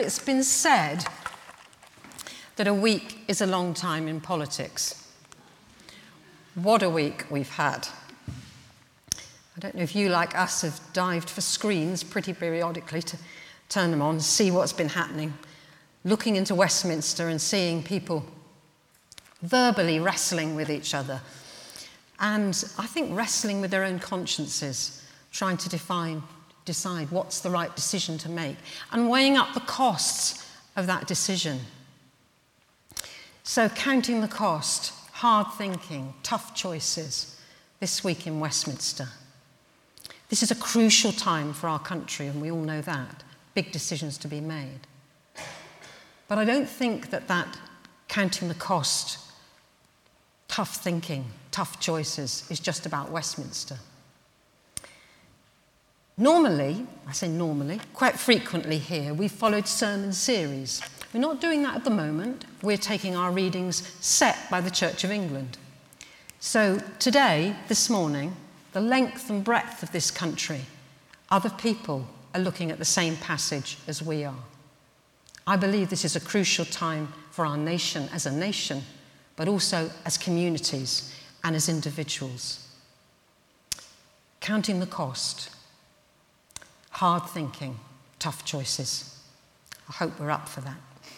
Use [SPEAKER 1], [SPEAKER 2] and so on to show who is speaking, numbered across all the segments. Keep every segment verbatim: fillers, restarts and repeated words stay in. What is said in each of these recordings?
[SPEAKER 1] it's been said that a week is a long time in politics. What a week we've had. I don't know if you, like us, have dived for screens pretty periodically to turn them on, see what's been happening, looking into Westminster and seeing people verbally wrestling with each other, and I think wrestling with their own consciences, trying to define, decide what's the right decision to make, and weighing up the costs of that decision. So counting the cost, hard thinking, tough choices this week in Westminster. This is a crucial time for our country, and we all know that. Big decisions to be made. But I don't think that that counting the cost, tough thinking, tough choices is just about Westminster. Normally, I say normally, quite frequently here, we followed sermon series. We're not doing that at the moment. We're taking our readings set by the Church of England. So today, this morning, the length and breadth of this country, other people are looking at the same passage as we are. I believe this is a crucial time for our nation as a nation, but also as communities and as individuals. Counting the cost, hard thinking, tough choices. I hope we're up for that.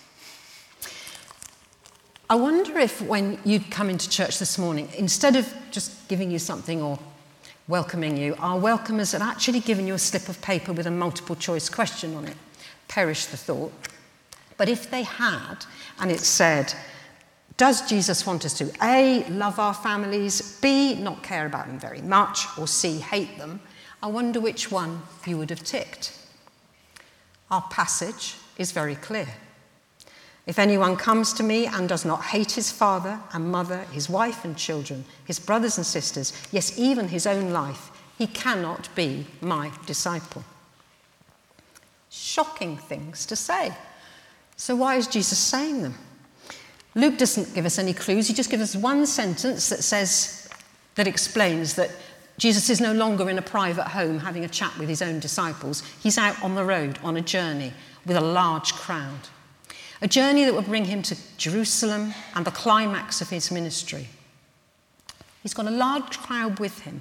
[SPEAKER 1] I wonder if when you come into church this morning, instead of just giving you something or welcoming you, our welcomers had actually given you a slip of paper with a multiple choice question on it. Perish the thought. But if they had, and it said, does Jesus want us to A, love our families, B, not care about them very much, or C, hate them, I wonder which one you would have ticked. Our passage is very clear. If anyone comes to me and does not hate his father and mother, his wife and children, his brothers and sisters, yes, even his own life, he cannot be my disciple. Shocking things to say. So why is Jesus saying them? Luke doesn't give us any clues. He just gives us one sentence that says, that explains that Jesus is no longer in a private home having a chat with his own disciples. He's out on the road on a journey with a large crowd. A journey that would bring him to Jerusalem and the climax of his ministry. He's got a large crowd with him.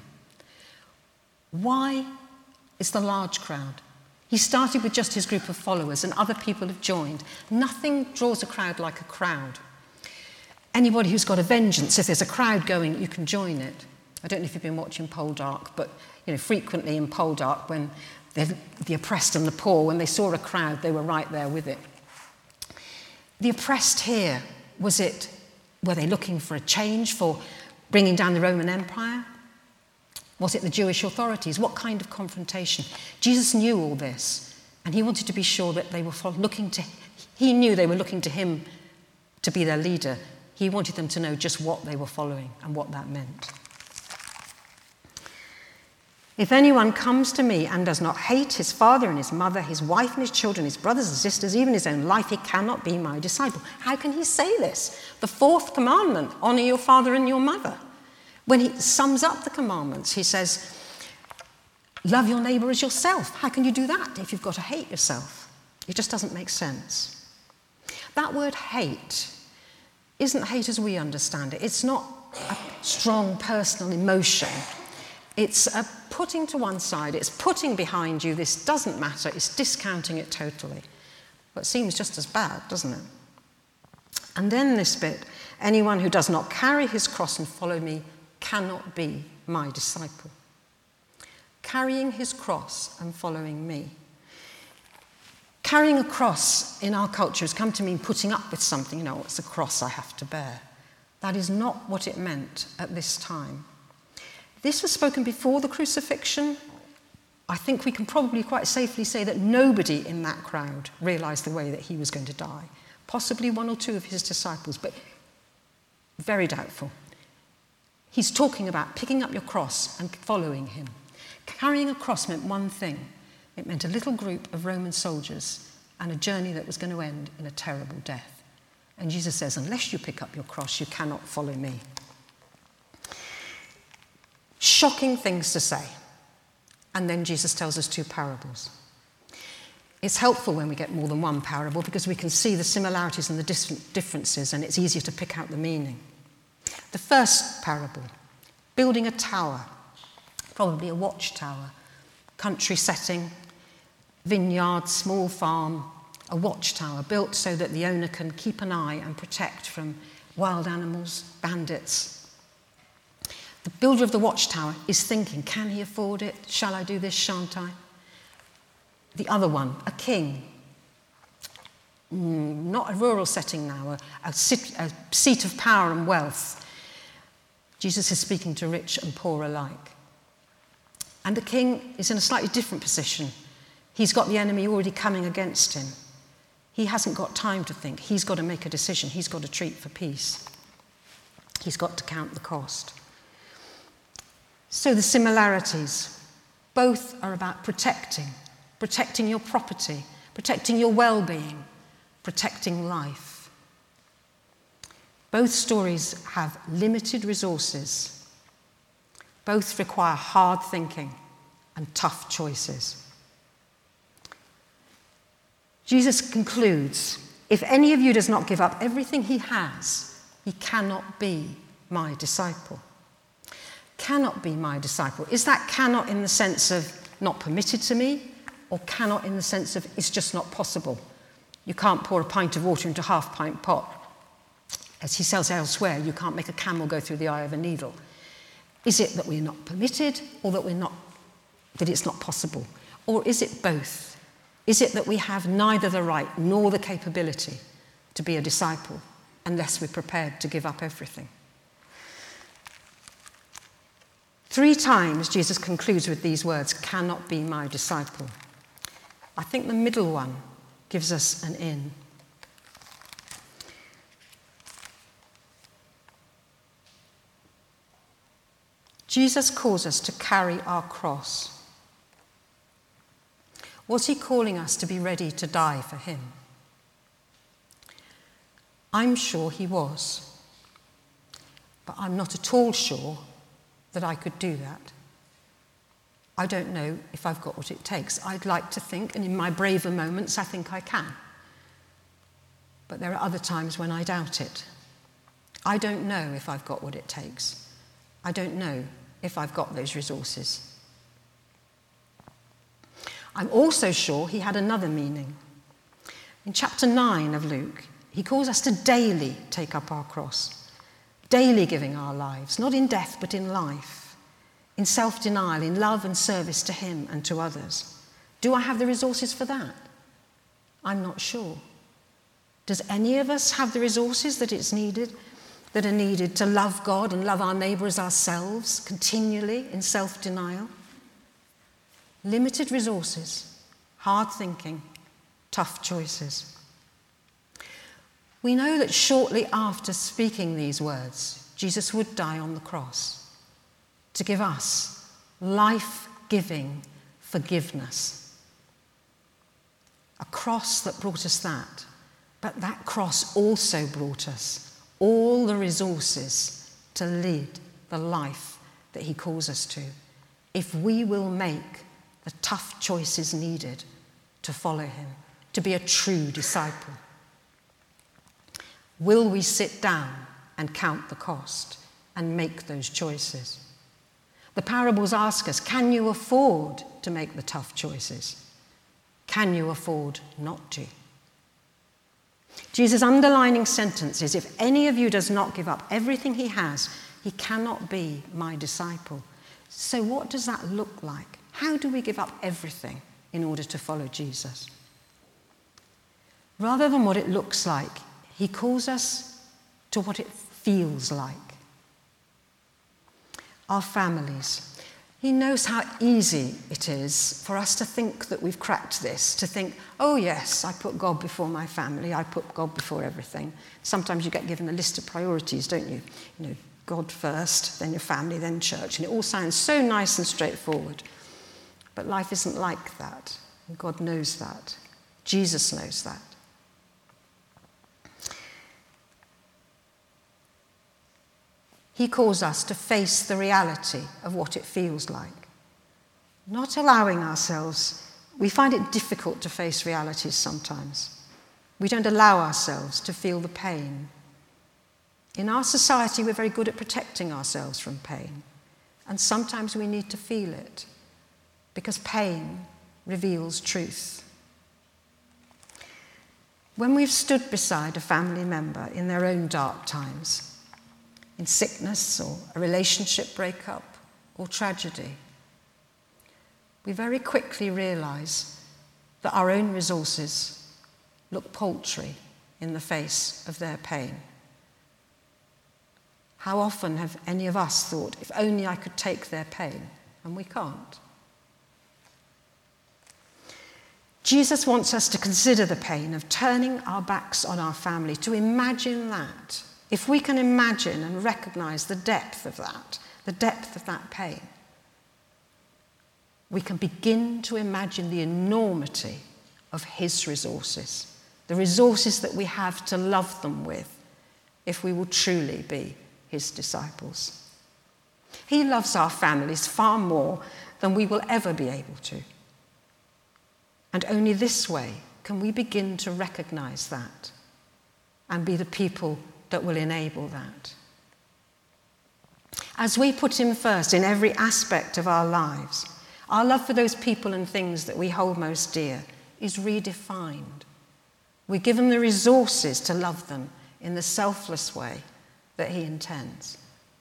[SPEAKER 1] Why is the large crowd? He started with just his group of followers and other people have joined. Nothing draws a crowd like a crowd. Anybody who's got a vengeance, if there's a crowd going, you can join it. I don't know if you've been watching Poldark, but you know, frequently in Poldark, when the oppressed and the poor, when they saw a crowd, they were right there with it. The oppressed here, was it, were they looking for a change, for bringing down the Roman Empire? Was it the Jewish authorities? What kind of confrontation? Jesus knew all this, and he wanted to be sure that they were looking to, he knew they were looking to him to be their leader. He wanted them to know just what they were following and what that meant. If anyone comes to me and does not hate his father and his mother, his wife and his children, his brothers and sisters, even his own life, he cannot be my disciple. How can he say this? The fourth commandment, honor your father and your mother. When he sums up the commandments, he says, love your neighbor as yourself. How can you do that if you've got to hate yourself? It just doesn't make sense. That word hate isn't hate as we understand it. It's not a strong personal emotion. It's a putting to one side, it's putting behind you, this doesn't matter, it's discounting it totally. But it seems just as bad, doesn't it? And then this bit, anyone who does not carry his cross and follow me cannot be my disciple. Carrying his cross and following me. Carrying a cross in our culture has come to mean putting up with something, you know, it's a cross I have to bear. That is not what it meant at this time. This was spoken before the crucifixion. I think we can probably quite safely say that nobody in that crowd realized the way that he was going to die. Possibly one or two of his disciples, but very doubtful. He's talking about picking up your cross and following him. Carrying a cross meant one thing. It meant a little group of Roman soldiers and a journey that was going to end in a terrible death. And Jesus says, unless you pick up your cross, you cannot follow me. Shocking things to say. And then Jesus tells us two parables. It's helpful when we get more than one parable because we can see the similarities and the dis- differences, and it's easier to pick out the meaning. The first parable, building a tower, probably a watchtower, country setting, vineyard, small farm, a watchtower built so that the owner can keep an eye and protect from wild animals, bandits. The builder of the watchtower is thinking, can he afford it? Shall I do this, shan't I? The other one, a king, mm, not a rural setting now, a, a, sit, a seat of power and wealth. Jesus is speaking to rich and poor alike. And the king is in a slightly different position. He's got the enemy already coming against him. He hasn't got time to think. He's got to make a decision. He's got to treat for peace. He's got to count the cost. So the similarities, both are about protecting. Protecting your property, protecting your well-being, protecting life. Both stories have limited resources. Both require hard thinking and tough choices. Jesus concludes, if any of you does not give up everything he has, he cannot be my disciple. Cannot be my disciple. Is that cannot in the sense of not permitted to me? Or cannot in the sense of it's just not possible? You can't pour a pint of water into a half-pint pot. As he says elsewhere, you can't make a camel go through the eye of a needle. Is it that we're not permitted, or that we're not, that it's not possible? Or is it both? Is it that we have neither the right nor the capability to be a disciple unless we're prepared to give up everything? Three times Jesus concludes with these words, cannot be my disciple. I think the middle one gives us an in. Jesus calls us to carry our cross. Was he calling us to be ready to die for him? I'm sure he was, but I'm not at all sure that I could do that. I don't know if I've got what it takes. I'd like to think, and in my braver moments, I think I can. But there are other times when I doubt it. I don't know if I've got what it takes. I don't know if I've got those resources. I'm also sure he had another meaning. In chapter nine of Luke, he calls us to daily take up our cross, daily giving our lives, not in death but in life. In self-denial, in love and service to him and to others. Do I have the resources for that? I'm not sure. Does any of us have the resources that it's needed, that are needed to love God and love our neighbour as ourselves continually in self-denial? Limited resources, hard thinking, tough choices. We know that shortly after speaking these words, Jesus would die on the cross to give us life-giving forgiveness. A cross that brought us that, but that cross also brought us all the resources to lead the life that he calls us to, if we will make the tough choices needed to follow him, to be a true disciple. Will we sit down and count the cost and make those choices? The parables ask us, can you afford to make the tough choices? Can you afford not to? Jesus' underlining sentence is, if any of you does not give up everything he has, he cannot be my disciple. So what does that look like? How do we give up everything in order to follow Jesus? Rather than what it looks like, he calls us to what it feels like. Our families. He knows how easy it is for us to think that we've cracked this, to think, oh yes, I put God before my family, I put God before everything. Sometimes you get given a list of priorities, don't you? You know, God first, then your family, then church, and it all sounds so nice and straightforward. But life isn't like that. And God knows that. Jesus knows that. He calls us to face the reality of what it feels like, not allowing ourselves We find it difficult to face realities sometimes. We don't allow ourselves to feel the pain. In our society, we're very good at protecting ourselves from pain, and sometimes we need to feel it, because pain reveals truth. When we've stood beside a family member in their own dark times, in sickness or a relationship breakup or tragedy, we very quickly realise that our own resources look paltry in the face of their pain. How often have any of us thought, if only I could take their pain, and we can't? Jesus wants us to consider the pain of turning our backs on our family, to imagine that. If we can imagine and recognise the depth of that, the depth of that pain, we can begin to imagine the enormity of his resources, the resources that we have to love them with, if we will truly be his disciples. He loves our families far more than we will ever be able to. And only this way can we begin to recognise that and be the people that will enable that. As we put him first in every aspect of our lives, our love for those people and things that we hold most dear is redefined. We give them the resources to love them in the selfless way that he intends.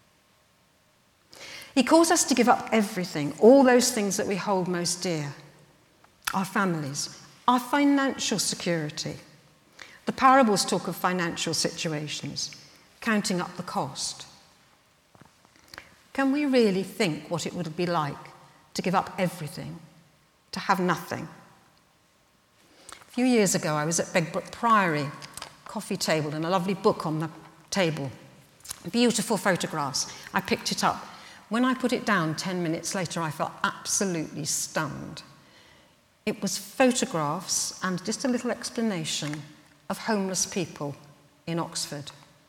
[SPEAKER 1] He calls us to give up everything, all those things that we hold most dear. Our families, our financial security. The parables talk of financial situations, counting up the cost. Can we really think what it would be like to give up everything, to have nothing? A few years ago, I was at Begbrook Priory, coffee table, and a lovely book on the table. Beautiful photographs. I picked it up. When I put it down ten minutes later, I felt absolutely stunned. It was photographs and just a little explanation of homeless people in Oxford.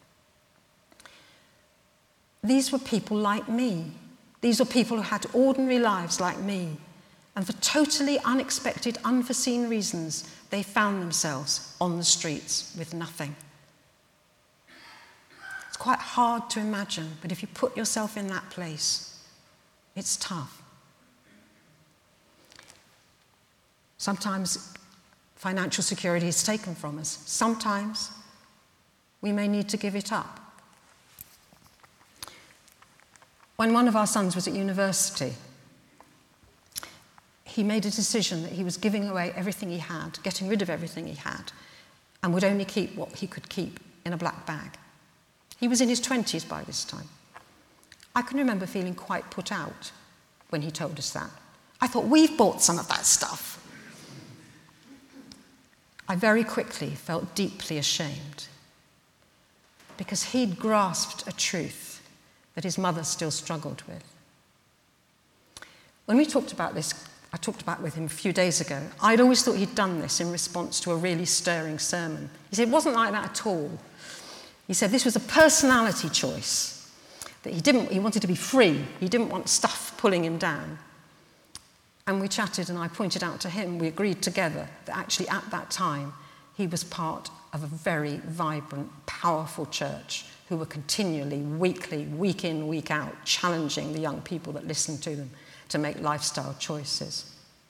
[SPEAKER 1] These were people like me. These were people who had ordinary lives like me. And for totally unexpected, unforeseen reasons, they found themselves on the streets with nothing. It's quite hard to imagine, but if you put yourself in that place, it's tough. Sometimes financial security is taken from us. Sometimes we may need to give it up. When one of our sons was at university, he made a decision that he was giving away everything he had, getting rid of everything he had, and would only keep what he could keep in a black bag. He was in his twenties by this time. I can remember feeling quite put out when he told us that. I thought, we've bought some of that stuff. I very quickly felt deeply ashamed because he'd grasped a truth that his mother still struggled with. When we talked about this, I talked about with him a few days ago, I'd always thought he'd done this in response to a really stirring sermon. He said it wasn't like that at all. He said this was a personality choice, that he didn't, he wanted to be free. He didn't want stuff pulling him down. And we chatted and I pointed out to him, we agreed together that actually at that time he was part of a very vibrant, powerful church who were continually, weekly, week in, week out, challenging the young people that listened to them to make lifestyle choices.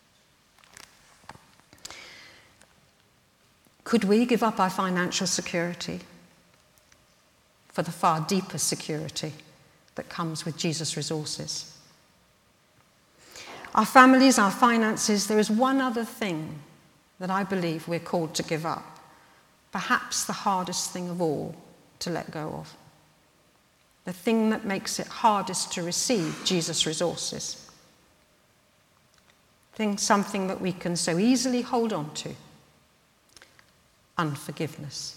[SPEAKER 1] Could we give up our financial security for the far deeper security that comes with Jesus' resources? Our families, our finances, there is one other thing that I believe we're called to give up, perhaps the hardest thing of all to let go of, the thing that makes it hardest to receive Jesus' resources, thing, something that we can so easily hold on to, unforgiveness.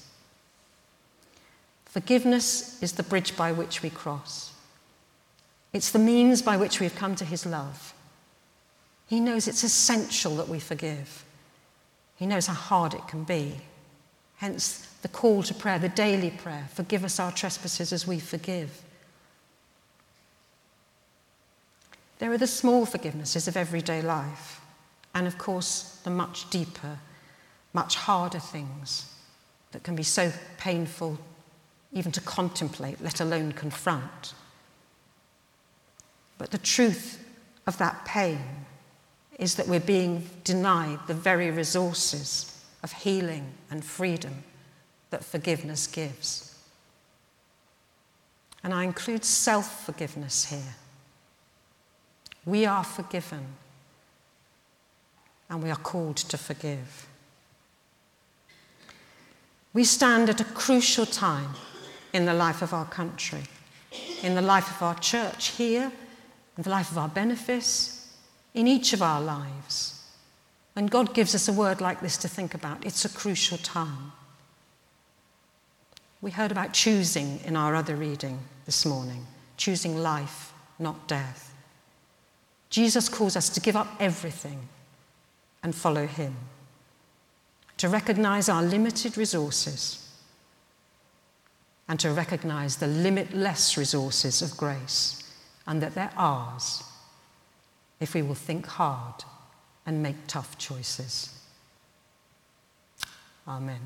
[SPEAKER 1] Forgiveness is the bridge by which we cross. It's the means by which we've come to his love. He knows it's essential that we forgive. He knows how hard it can be. Hence the call to prayer, the daily prayer, forgive us our trespasses as we forgive. There are the small forgivenesses of everyday life, And of course, the much deeper, much harder things that can be so painful even to contemplate, let alone confront. But the truth of that pain is that we're being denied the very resources of healing and freedom that forgiveness gives. And I include self-forgiveness here. We are forgiven, and we are called to forgive. We stand at a crucial time in the life of our country, in the life of our church here, in the life of our benefice, in each of our lives. When God gives us a word like this to think about, it's a crucial time. We heard about choosing in our other reading this morning, choosing life, not death. Jesus calls us to give up everything and follow him, to recognize our limited resources and to recognize the limitless resources of grace, and that they're ours if we will think hard and make tough choices. Amen.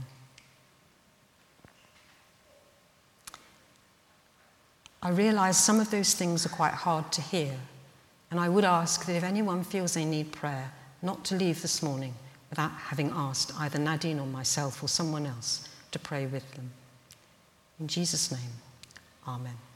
[SPEAKER 1] I realize some of those things are quite hard to hear, and I would ask that if anyone feels they need prayer, not to leave this morning without having asked either Nadine or myself or someone else to pray with them. In Jesus' name, amen.